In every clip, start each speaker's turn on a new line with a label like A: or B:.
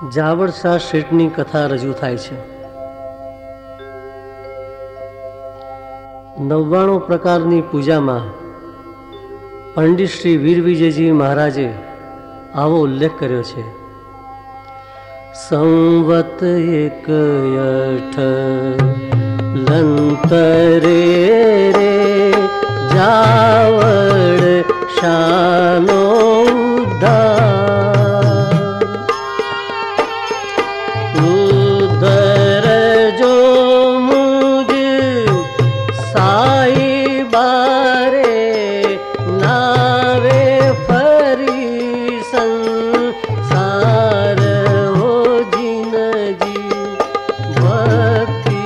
A: જાવળશા શેઠની કથા રજૂ થાય છે। 99 પ્રકારની પૂજામાં પંડિત શ્રી વીર વિજયજી મહારાજે આવો ઉલ્લેખ કર્યો છે। સંવત એક અઠ લંતરે રે જાવળ શાનો ઉદ્ધાર જો મુજ સાઈ બારે નાવે ફરી સંસાર હો જીનજી ભક્તિ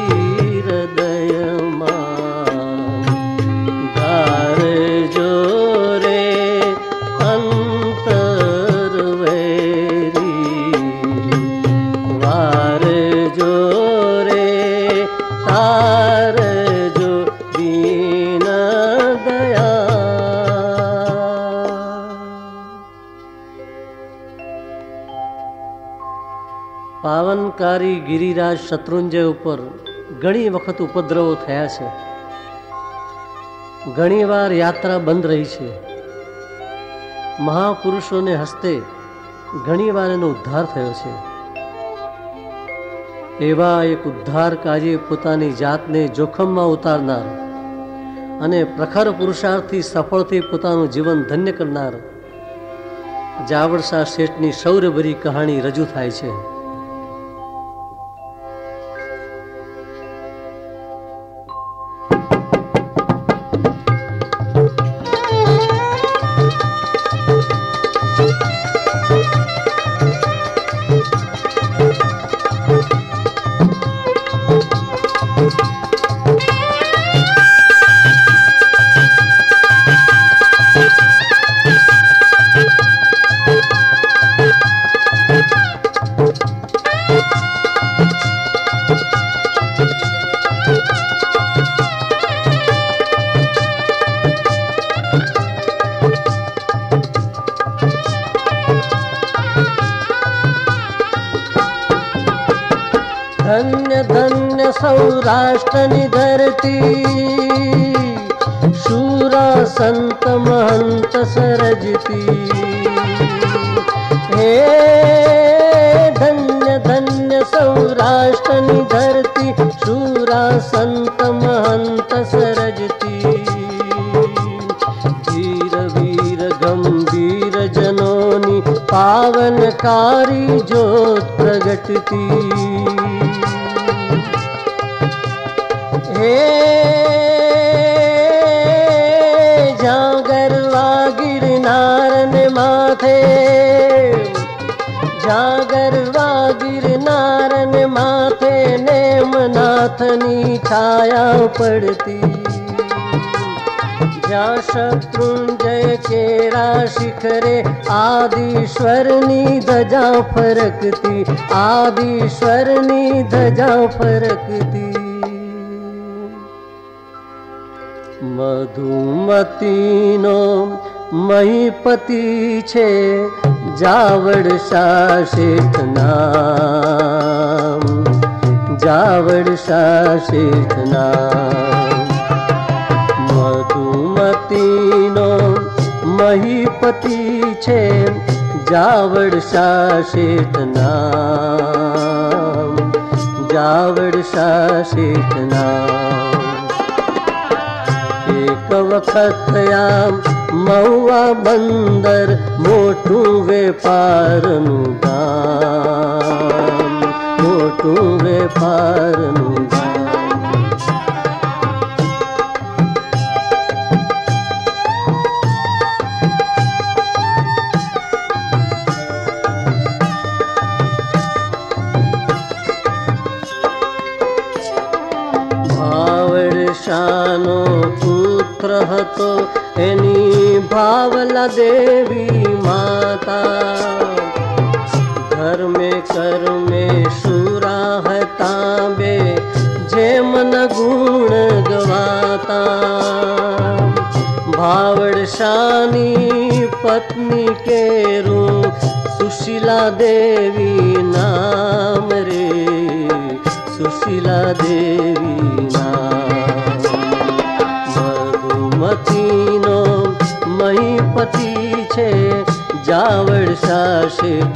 A: હૃદયમાં ધાર જો રે અંતર વેરી વાર જો રે તાર જો દીન પાવનકારી ગિરિરાજ શત્રુંજય ઉપર ઘણી વખત ઉપદ્રવો થયા છે। ઘણીવાર યાત્રા બંધ રહી છે। મહાપુરુષોને હસ્તે ઘણીવાર એનો ઉદ્ધાર થયો છે। એવા એક ઉદ્ધાર કાજે પોતાની જાતને જોખમમાં ઉતારનાર અને પ્રખર પુરુષાર્થથી સફળથી પોતાનું જીવન ધન્ય કરનાર જાવળશા શેઠની શૌર્યભરી કહાણી રજૂ થાય છે। धन्य धन्य सौराष्ट्रनी धरती शूरा संत महंत सरजती। हे धन्य धन्य सौराष्ट्रनी धरती शूरा संत महंत सरजती। वीर वीर गंभीर जनोनी पावनकारी ज्योत प्रगटती। हे जागरवा गिरनारन माथे जागरवा गिरनारन माथे नेमनाथनी छाया पड़ती। ज्या शत्रुंजय केरा शिखरे आदिश्वरनी ध्वजा फरकती आदिश्वरनी ध्वजा फरकती। मधुमतीनो महीपति छे जावड़शा शेठ नाम जावड़शा शेठ नाम। मधुमतीनो महीपति छे जावड़शा शेठ नाम जावड़शा शेठ नाम। एक वखत आम महुआ बंदर मोटू वेपारनु गाम मोटू वेपारनु गाम। ભાવળશાનો પુત્ર હતો એની ભાવલા દેવી માતા। घर में कर में शूरा હતા બે જેમ ન ગુણ ગવાતા। भावड़शानी पत्नी केरू सुशीला देवी नाम रे, सुशीला देवी नाम। मधुमतीनो महीपति छे जावड़शा शेठ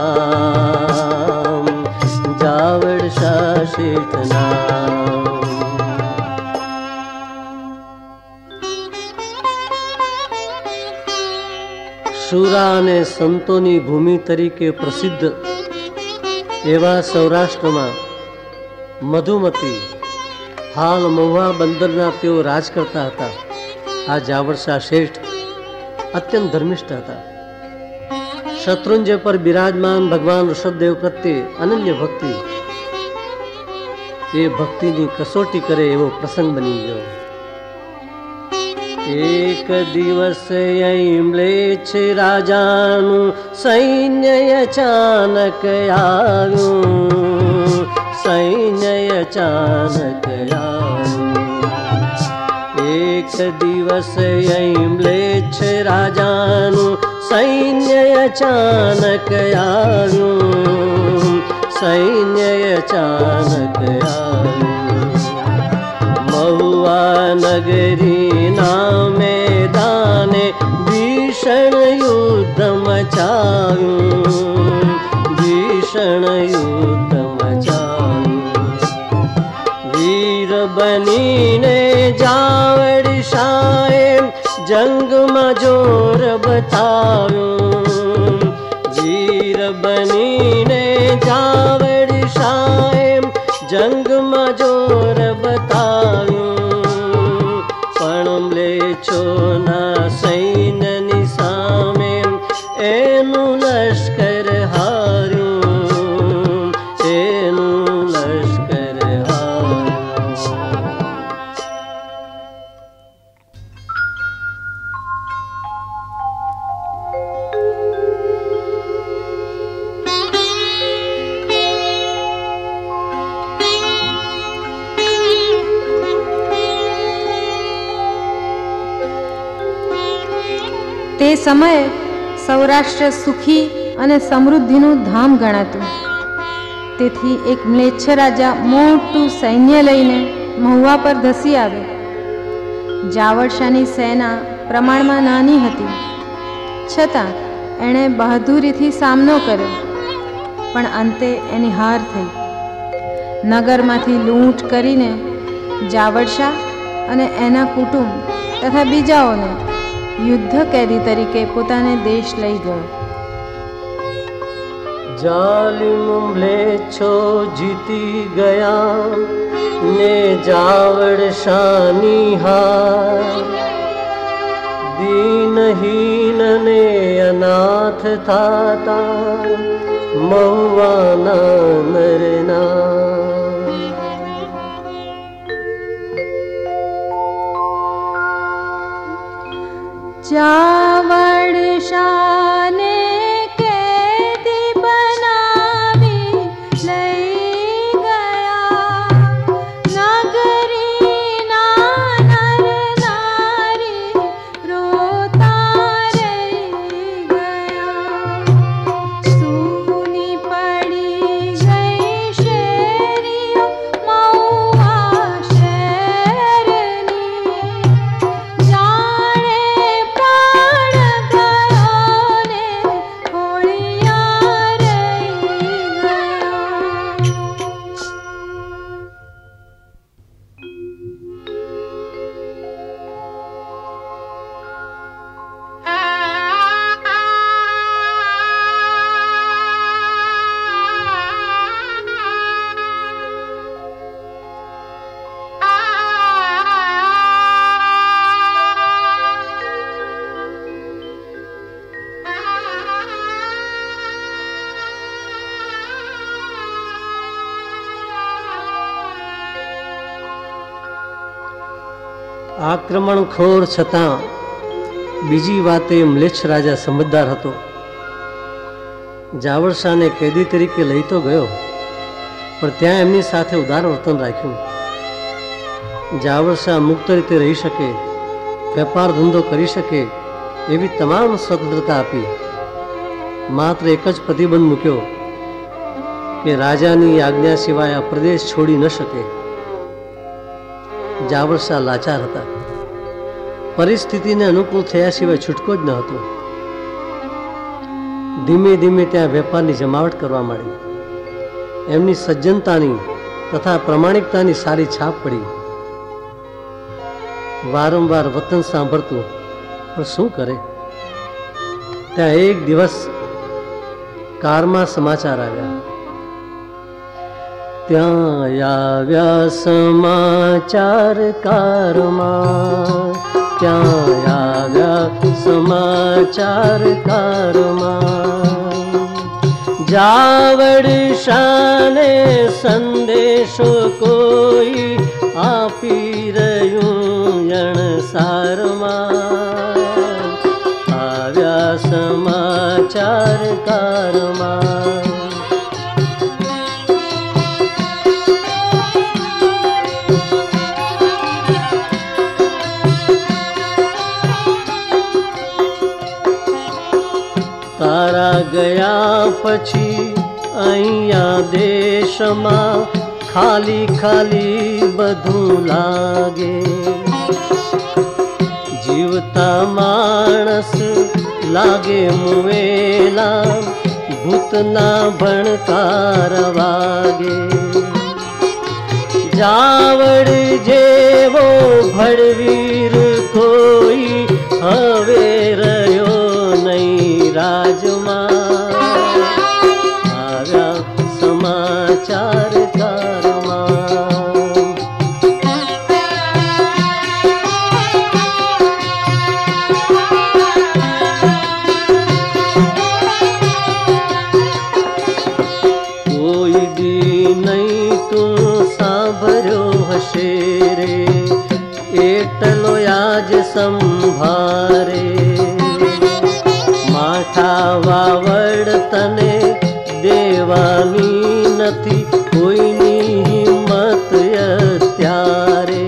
A: नाम, जावड़शा शेठ नाम। શુરા અને સંતોની ભૂમિ તરીકે પ્રસિદ્ધ એવા સૌરાષ્ટ્રમાં મધુમતી હાલ મહુવા બંદરના તેઓ રાજ કરતા હતા। આ જાવડશા શેઠ અત્યંત ધર્મિષ્ઠ હતા। શત્રુંજય પર બિરાજમાન ભગવાન ઋષભદેવ પ્રત્યે અનન્ય ભક્તિ, એ ભક્તિની કસોટી કરે એવો પ્રસંગ બની ગયો। एक दिवस म्लेच्छ राजानु सैन्य अचानक आव्यु, सैन्य अचानक आव्यु। एक दिवस म्लेच्छ राजानु सैन्य अचानक आव्यु, सैन्य अचानक आव्यु। महुआ नगरी ना मैदाने भीषण युद्ध मचाव्यु, भीषण युद्ध मचाव्यु। वीर बनीने जावड़शाए जंग में जोर बताव्यु, वीर बनीने जावड़शाए जंग में जोर बताव्यु। पण म्लेच्छो ना सैन्यनी सामे एनु लश्कर हार्यु, एनु लश्कर हार्यु।
B: તે સમયે સૌરાષ્ટ્ર સુખી અને સમૃદ્ધિનું ધામ ગણાતું। તેથી એક મ્લેચ્છ રાજા મોટું સૈન્ય લઈને મહુવા પર ધસી આવે। જાવડશાની સેના પ્રમાણમાં નાની હતી, છતાં એણે બહાદુરીથી સામનો કર્યો, પણ અંતે એની હાર થઈ। નગરમાંથી લૂંટ કરીને જાવડશા અને એના કુટુંબ તથા બીજાઓને युद्ध कैदी तरीके पोताने देश लई गयो।
A: जालिम म्लेच्छो जीती गया ने जावड़शानी हार। दीनहीन ने अनाथ थाता महुवाना नरना।
B: जावड़शाने कैदी बनावी लई गया, नगरी ना नर नारी रोता रही गया। सूनी पड़ी गई शेरियो महुआ शहरनी,
A: આક્રમણખોર છતાં બીજી વાતે મ્લેચ્છ રાજા સમજદાર હતો। જાવડશાને કેદી તરીકે લઈ તો ગયો, પણ ત્યાં એમની સાથે ઉદાર વર્તન રાખ્યું। જાવડશા મુક્ત રીતે રહી શકે વેપાર ધંધો કરી શકે એવી તમામ સ્વતંત્રતા આપી. માત્ર એક જ પ્રતિબંધ મૂક્યો કે રાજાની આજ્ઞા સિવાય આ પ્રદેશ છોડી ન શકે. જાવળ શાહ લાચાર હતા. પરિસ્થિતિને અનુકૂળ થયા સિવાય છૂટકો જ ન હતો. ધીમે ધીમે ત્યાં વેપારની જમાવટ કરવા માંડી. એમની સજ્જનતાની તથા પ્રમાણિકતાની સારી છાપ પડી. વારંવાર વતન સાંભળતું, પણ શું કરે. ત્યાં એક દિવસ કારમાં સમાચાર આવ્યા. ત્યાં આવ્યા સમાચાર કારમાં, ત્યાં આવ્યા સમાચાર કારમાં. જાવડ શાને સંદેશો કોઈ આપી રહ્યું અણસારમાં. આવ્યા સમાચાર કારમાં. તારા ગયા પછી અહીંયા દેશમાં ખાલી ખાલી બધું લાગે. જીવતા માણસ લાગે મુવેલા, ભૂતના ભણકાર વાગે. જાવડ જેવો ભડવીર કોઈ હવે રહ્યો નહીં રાજમાં. આવ્યા સમાચાર કારમાં. કોઈ દી નહીં તું સાંભળ્યો હશે રે, એટલો યાજ સંભારે. માઠા વાવડ તને દેવાની નથી કોઈની હિંમત અત્યારે.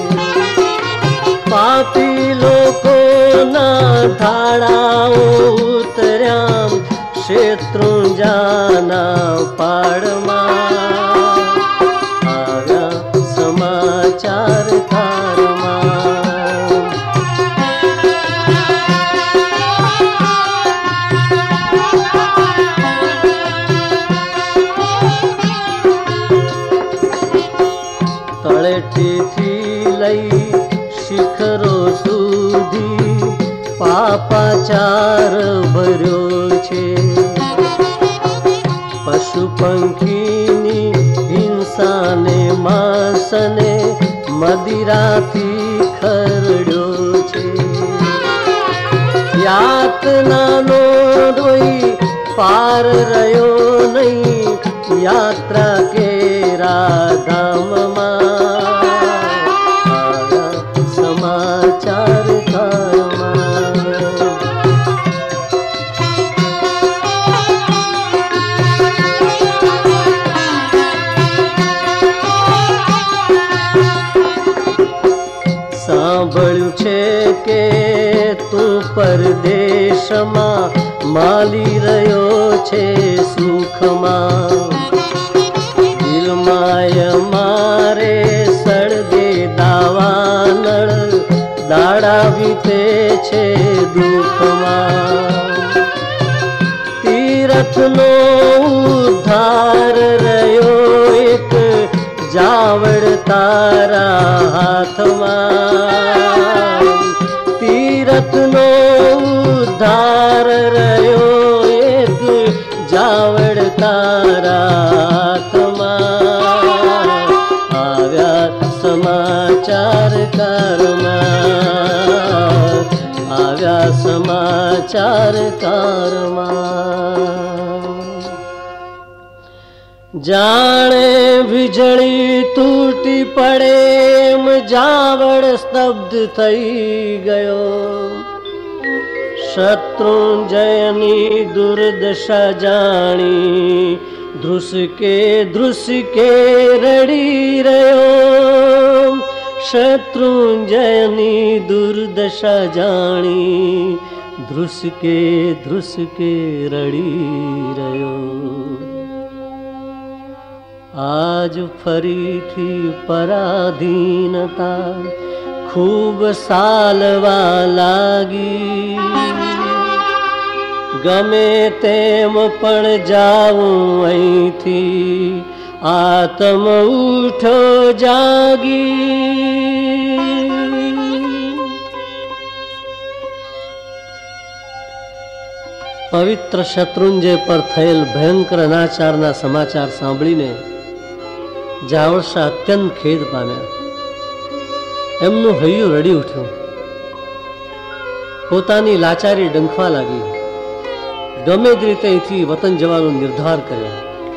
A: પાપી લોકોના ધાડાઓ ઉતર્યા શેત્રુંજાના પાડમાં. આવ્યા સમાચાર કારમાં. તળેટીથી લઈ શિખરો સુધી પાપાચાર ભર્યો છે. પશુ પંખીની હિંસાને માંસને મદિરાથી ખરડ્યો છે. યાતનાનો કોઈ પાર રહ્યો નહીં યાત્રા કેરા ધામમાં. સમાચાર કારમાં. સાંભળ્યું છે કે તું પરદેશમાં માલી રહ્યો છે સુખમાં. દિલમાય મારે સળગે દાવાનળ, દાડા વીતે છે દુઃખમાં. તીરથનો ઉદ્ધાર રહ્યો એક જાવડ તારા હાથમાં. તીરથનો ઉદ્ધાર રહ્યો એક જાવડ તારા હાથમાં. આવ્યા સમાચાર કારમાં. આવ્યા સમાચાર કારમાં. જાણે વીજળી તૂટી પડે એમ જાવડ સ્તબ્ધ થઈ ગયો. શત્રુંજયની દુર્દશા જાણી ધ્રુસકે ધ્રુસકે રડી રહ્યો. शत्रुंजयनी दुर्दशा जानी ध्रुस के रड़ी रयो। आज फरी थी पराधीनता खूब सालवा लागी। गमे तेम पण जाऊं अहींथी आत्म उठो जागी। पवित्र शत्रुंजय पर थયેલ ભયંકર અનાચારના સમાચાર સાંભળીને જાવળશા અત્યંત ખેદ પામ્યા। એમનું હૈયું રડી ઉઠ્યું, પોતાની લાચારી ડંખવા લાગી। ગમે જ રીતે અહીંથી વતન જવાનો નિર્ધાર કર્યો।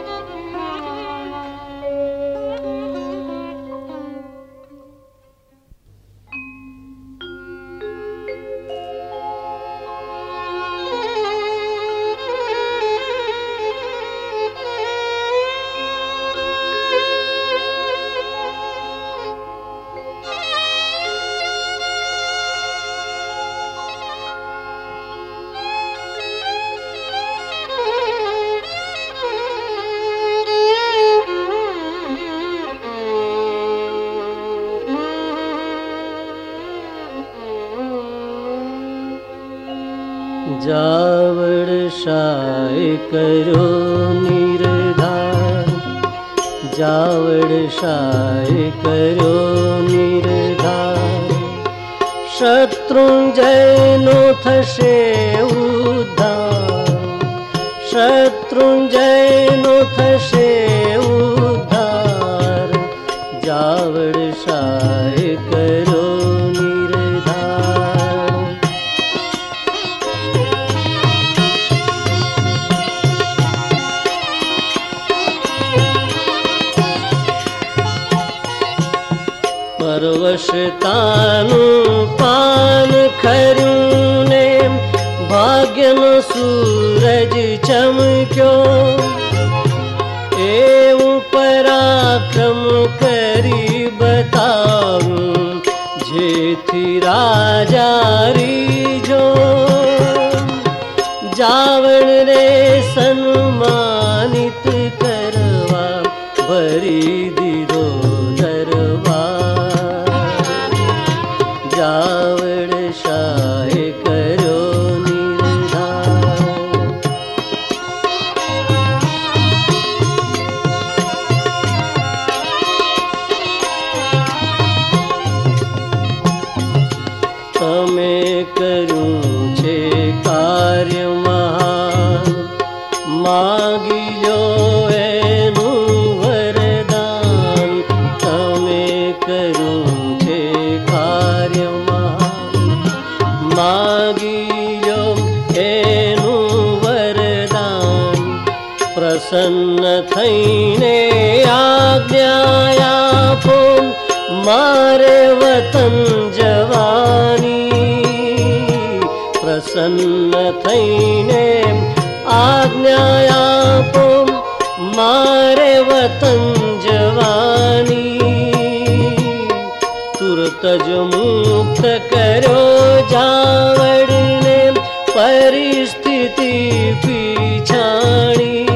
A: जावड़शाए करो निर्धार, जावड़शाए करो निर्धार। शत्रुंजय नो थशे उद्धार, शत्रुंजय नो थशे उद्धार। जावड़शाए करो परवशतानु पान खर्યું ने भाग्यनो सूरज चमक्यो। एवं पराक्रम करी बताऊं जेथी राजा रीजो। जावण रे सन्मानित करवा भरी दीधो जावड़शाए करो निर्धार। तमे करूं छे कार्य महान, मागी लो एनु वरदान। तमे करूं छे कार्य मागी लो एनु वरदान। प्रसन्न थईने आज्ञा आपो मारे वतन जवानी। प्रसन्न थईने आज्ञा आपो मारे वतन जवानी। तुरत ज मुक्त करो जावड़ने परिस्थिति पीछाणी।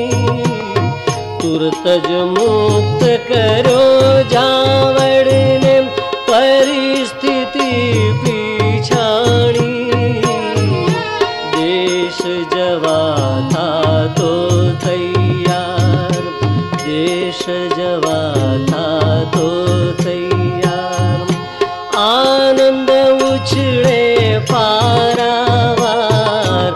A: तुरत ज मुक्त करो जावड़ने परिस्थिति पीछाणी। देश जवा था तो तैयार, देश जवा था तो तैयार। आनंद उछळे पारावार,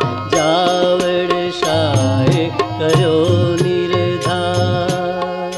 A: जावड़शाए करो निर्धार।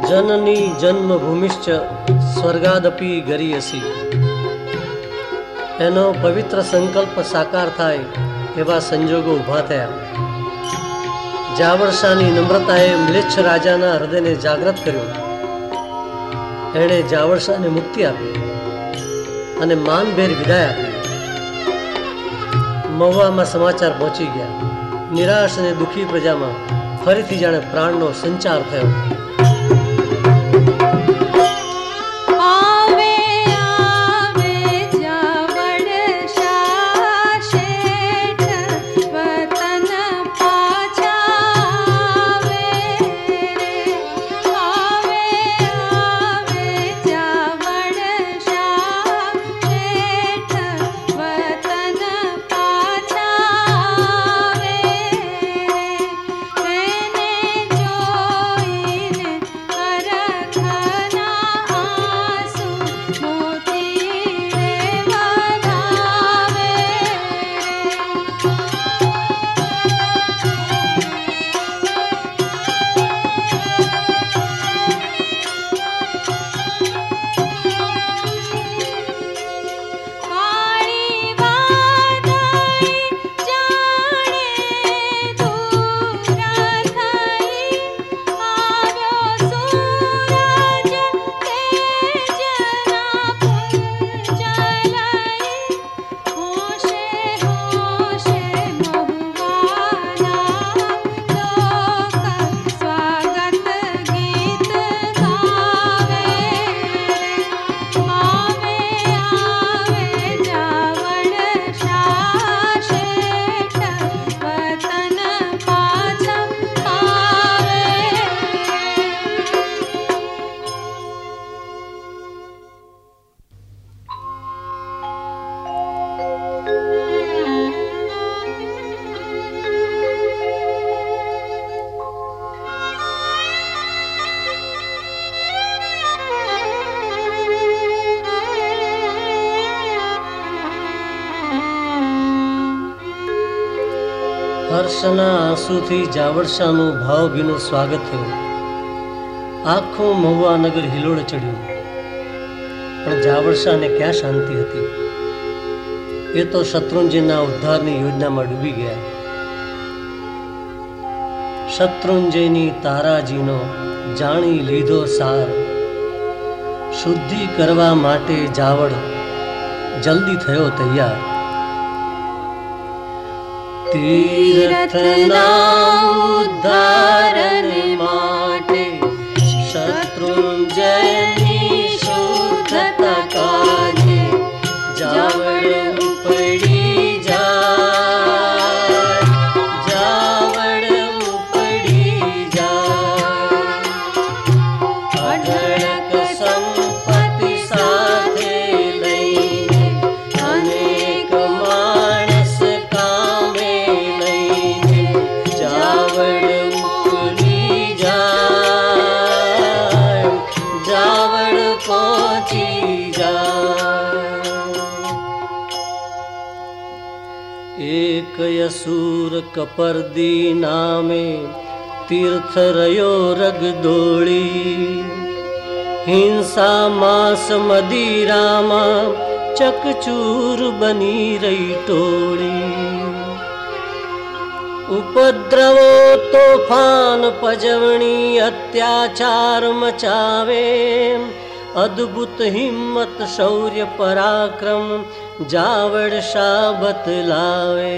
A: जननी जन्मभूमिश्च स्वर्गादपि गरीयसी। એનો પવિત્ર સંકલ્પ સાકાર થાય એવા સંજોગો ઊભા થયા. જાવળશાની નમ્રતાએ મ્લેચ્છ રાજાના હૃદયને જાગૃત કર્યું. એણે જાવળશાને મુક્તિ આપી અને માનભેર વિદાય આપી. મહુવામાં સમાચાર પહોંચી ગયા. નિરાશ અને દુઃખી પ્રજામાં ફરીથી જાણે પ્રાણનો સંચાર થયો. હર્ષના આંસુથી જાવળશાનું ભાવભીનું સ્વાગત થયું. આખું મહુવા નગર હિલોળે ચડ્યું. પણ જાવળશાને ક્યાં શાંતિ હતી? એ તો શત્રુંજયના ઉદ્ધારની યોજનામાં ડૂબી ગયા. શત્રુંજયની તારાજીનો જાણી લીધો સાર. શુદ્ધિ કરવા માટે જાવળ જલ્દી થયો તૈયાર. તીર્થના ઉદ્ધારણ માટે શત્રુંજયની શુદ્ધતા કાજે જાવળ ઉપડી જાય. જાવળ ઉપડી જાય. અઢળક સંપત્તિ સાથે લઈને અનેક માણસ કામે લઈને જાવળ ઉપડી જાય. જાવળ પહોંચી જાય. એક અસુર કપરદી નામે તીર્થ રહ્યો રગદોળી. હિંસા માંસ મદિરામાં ચકચૂર બની રહી ટોળી. ઉપદ્રવો તોફાન પજવણી અત્યાચાર મચાવે. અદ્ભુત હિંમત શૌર્ય પરાક્રમ જાવળ શા બતલાવે.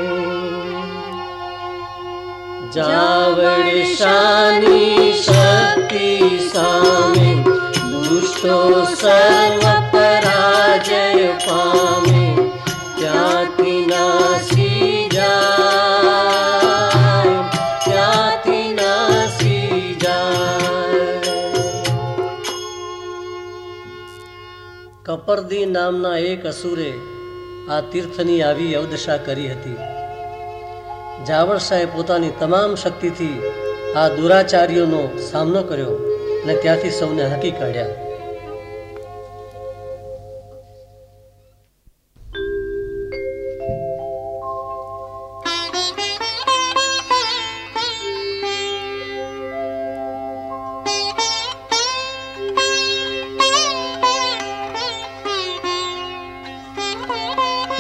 A: જાવળ શાની શક્તિ સામે દુષ્ટો સર્વ પરાજય પામે. ત્યાંથી નાસી જાય. ત્યાંથી નાસી જાય. કપરદી નામના એક અસુરે આ તીર્થની આવી અવદશા કરી હતી. જાવળશાએ પોતાની તમામ શક્તિથી આ દુરાચાર્યોનો સામનો કર્યો અને ત્યાંથી સૌને હાંકી કાઢ્યા.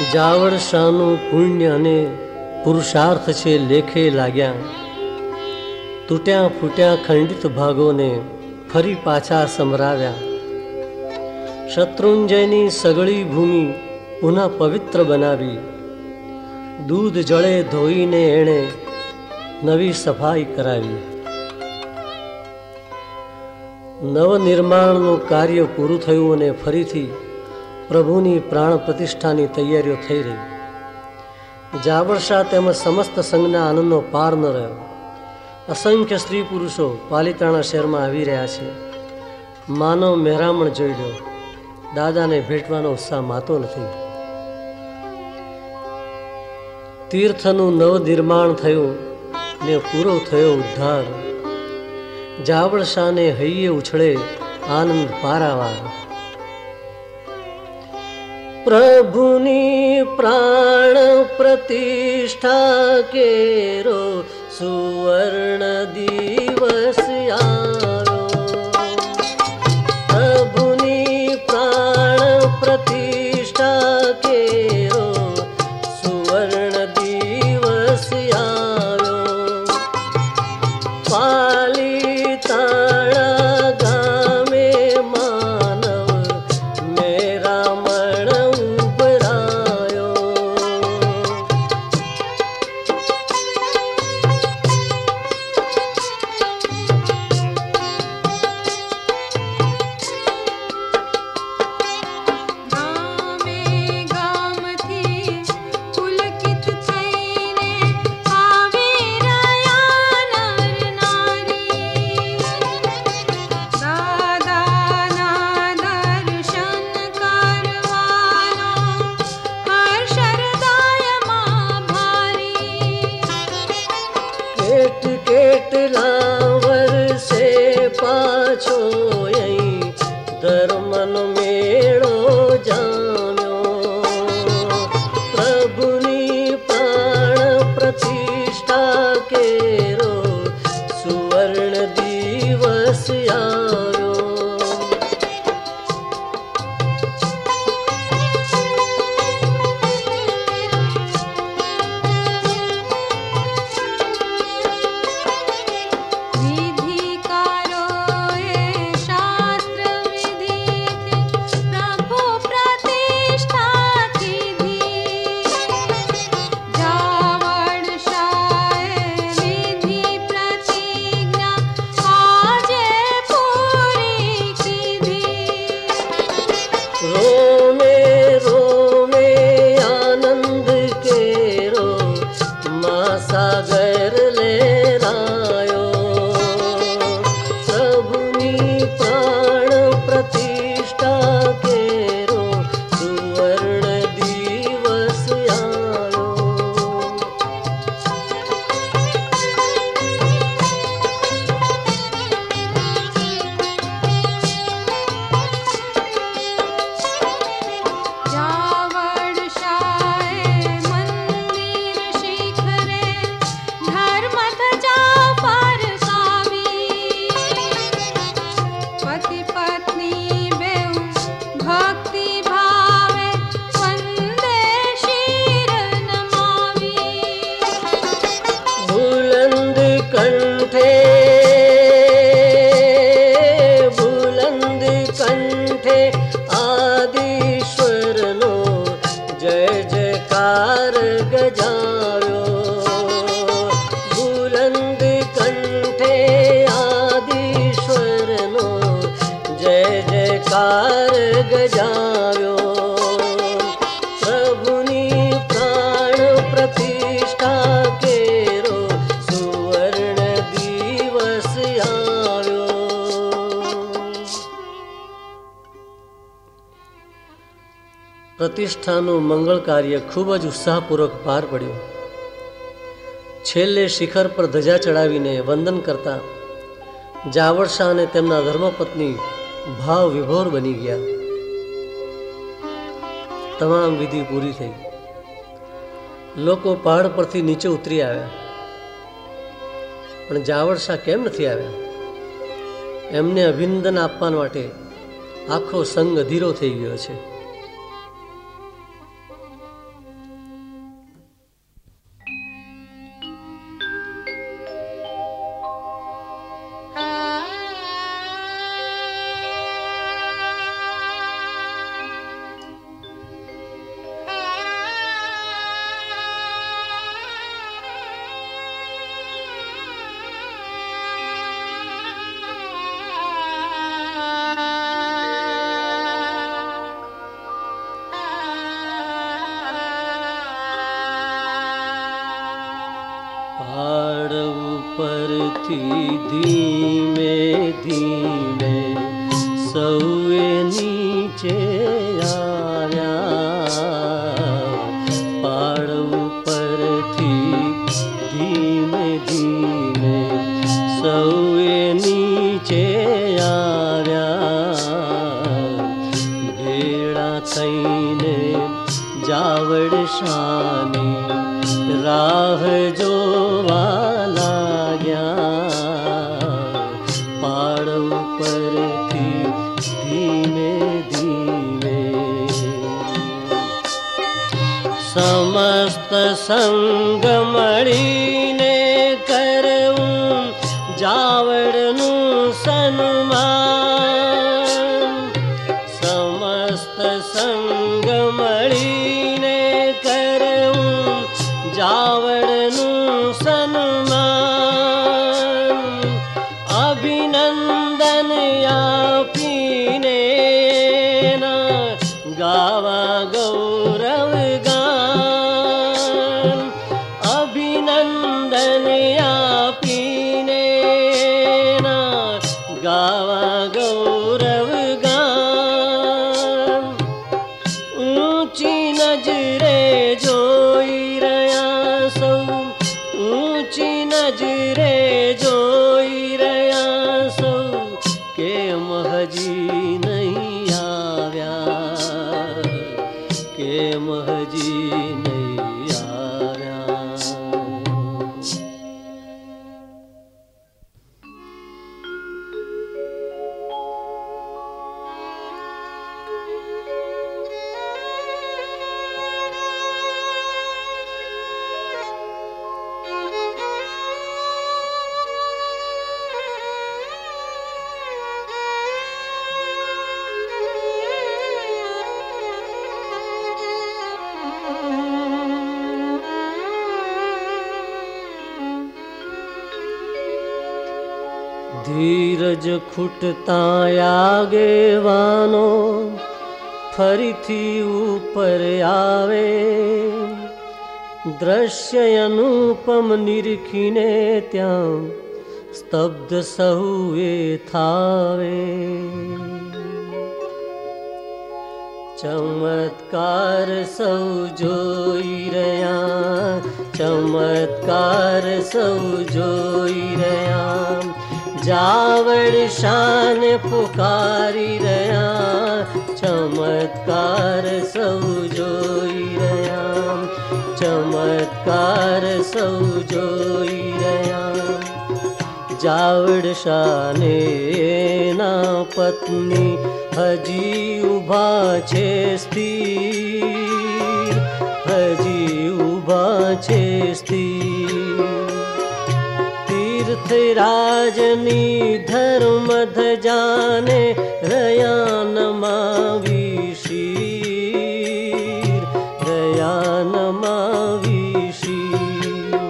A: જાવળશાનું પુણ્ય અને પુરુષાર્થ છે લેખે લાગ્યા, તૂટ્યા ફૂટ્યા ખંડિત ભાગોને ફરી પાછા સમરાવ્યા. શત્રુંજયની સગળી ભૂમિ પુનઃ પવિત્ર બનાવી, દૂધ જળે ધોઈને એણે નવી સફાઈ કરાવી. નવનિર્માણનું કાર્ય પૂરું થયું અને ફરીથી પ્રભુની પ્રાણ પ્રતિષ્ઠાની તૈયારીઓ થઈ રહી. જાવળશા તેમજ સમસ્ત સંઘના આનંદનો પાર ન રહ્યો. અસંખ્ય સ્ત્રી પુરુષો પાલિતાણા શહેરમાં આવી રહ્યા છે. માનવ મહેરામણ જોઈ લો, દાદાને ભેટવાનો ઉત્સાહ માતો નથી. તીર્થનું નવનિર્માણ થયું ને પૂરો થયો ઉદ્ધાર. જાવળશાને હૈયે ઉછળે આનંદ પારાવાર. પ્રભુની પ્રાણ પ્રતિષ્ઠા કેરો સુવર્ણ દિવસ આવ્યો. પ્રભુની પ્રાણ પ્રતિષ્ઠા કેરો સુવર્ણ દિવસ આવ્યો. પાલિતાણા ગામે માનવ મેરામણ ઉભરાયો. કેટલા વર્ષે પાછો અહીં ધર્મનો મેળો જામ્યો. પ્રભુની પ્રાણ પ્રતિષ્ઠા કેરો સુવર્ણ દિવસ આવ્યો. રોમે રોમે આનંદ કેરો મહાસાગર લહેરાયો. પ્રભુની પ્રાણ પ્રતિષ્ઠા કેરો સુવર્ણ દિવસ આવ્યો. बुलंद कंठे आदिश्वरनो जय जयकार गजाव्यो. बुलंद कंठे आदिश्वरनो जय जयकार गजाव्यो. प्रभुनी प्राण प्रतिष्ठा केरो સુવર્ણ દિવસ આવ્યો. પ્રતિષ્ઠાનું મંગળ કાર્ય ખૂબ જ ઉત્સાહપૂર્વક પાર પડ્યું. છેલ્લે શિખર પર ધજા ચડાવીને વંદન કરતા જાવળશા અને તેમના ધર્મપત્ની ભાવ વિભોર બની ગયા. તમામ વિધિ પૂરી થઈ. લોકો પહાડ પરથી નીચે ઉતરી આવ્યા, પણ જાવળશા કેમ નથી આવ્યા? એમને અભિનંદન આપવા માટે આખો સંઘ અધીરો થઈ ગયો છે. पहाड़ ઉપરથી ધીમે ધીમે સૌએ નીચે આવ્યા. પહાડ ઉપરથી ધીમે ધીમે સૌએ નીચે આવ્યા. ભેળા થઈને જાવડ શાની રાહ જોવા લાગ્યા. પહાડ ઉપરથી ધીમે ધીમે સમસ્ત સંગ મળીને કરવું જાવડનું સન્માન. સમસ્ત સંગ મળીને કરવું જાવડનું સન્માન. અભિનંદન આપીને ગાવા ગૌરવ ગાન. અભિનંદન આપીને ગાવા ગૌરવ ગાન. ઊંચી નજરે જોઈ રહ્યા સૌ, ઊંચી નજરે જોઈ રહ્યા સૌ, કેમ હજી નહીં આવ્યા, કેમ હજી નહીં આવ્યા. ધીરજ ખૂટતા આગેવાનો ફરીથી ઉપર આવે. દ્રશ્ય અનુપમ નિરખીને ત્યાં સ્તબ્ધ સહુએ થાવે. ચમત્કાર સૌ જોઈ રહ્યા, ચમત્કાર સૌ જોઈ રહ્યા. જાવડ શાન પુકારી રહ્યા, ચમત્કાર સૌ જોઈ રહ્યા, ચમત્કાર સૌ જોઈ રહ્યા. જાવડ શાને એના પત્ની હજી ઊભા છે સ્થિર, હજી ઊભા છે સ્થિર. તીર્થરાજની ધર્મ ધજાને રયાનમાં વિશીર, રયાનમાં વિશીર.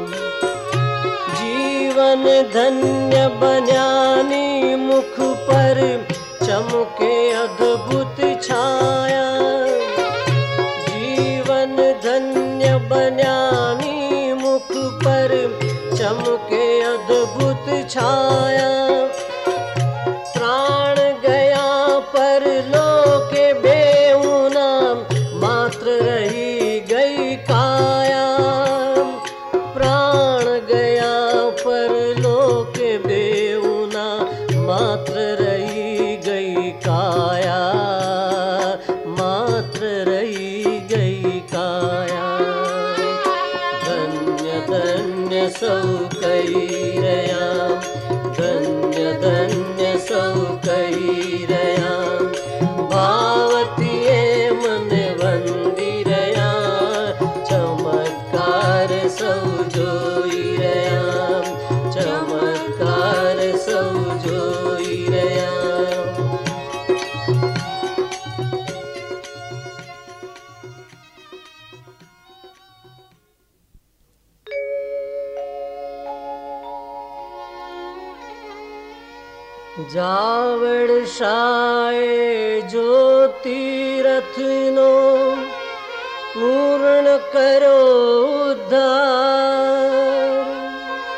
A: જીવન ધન્ય બન્યાની મુખ પર ચમકે અદ્ભુત છાયા. જીવન ધન્ય બન્યાની મુખ પર ચમકે અદ્ભુત છાયા. પ્રાણ ગયા પર લોકે બેઉના માત્ર રહી ગઈ કાયા. પ્રાણ ગયા પર લોકે બેઉના માત્ર રહી ગઈ કાયા, માત્ર રહી ગઈ કાયા. ધન્ય ધન્ય સૌ કહી રહ્યા, ધન્ય ધન્ય સૌ કહી રહ્યા. ભાવથી એ મને વંદી રહ્યા, ચમત્કાર સૌ જોઈ રહ્યા, ચમત્કાર સૌ જોઈ રહ્યા. જાવડ શાએ જ્યોતિરથનો પૂર્ણ કરો ઉદ્ધાર.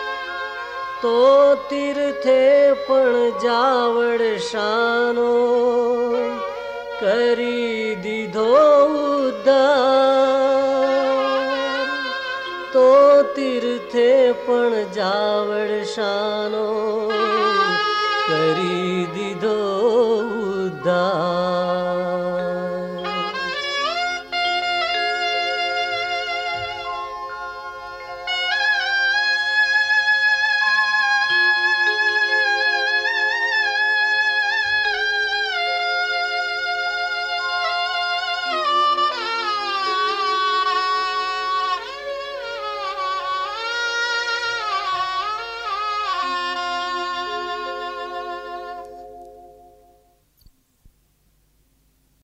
A: તો તીર્થે પણ જાવડ શાનો કરી દીધો ઉદ્ધાર. તો તીર્થે પણ જાવડ શાનો કરી દીધો ઉદ્ધાર.